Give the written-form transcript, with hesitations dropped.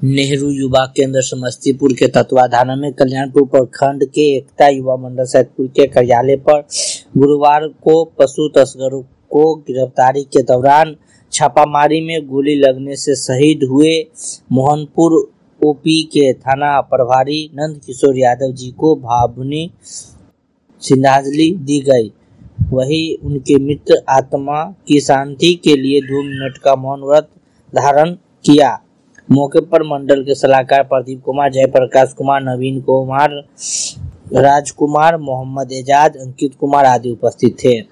नेहरू युवा केंद्र समस्तीपुर के तत्वाधान में कल्याणपुर प्रखंड के एकता युवा मंडल सैदपुर के कार्यालय पर गुरुवार को पशु तस्करों को गिरफ्तारी के दौरान छापामारी में गोली लगने से शहीद हुए मोहनपुर ओपी के थाना प्रभारी नंद किशोर यादव जी को भावभीनी श्रद्धांजलि दी गई। वहीं उनके मित्र आत्मा की शांति के लिए 2 मिनट का मौन व्रत धारण किया। मौके पर मंडल के सलाहकार प्रदीप कुमार, जयप्रकाश कुमार, नवीन कुमार, राजकुमार, मोहम्मद एजाज, अंकित कुमार आदि उपस्थित थे।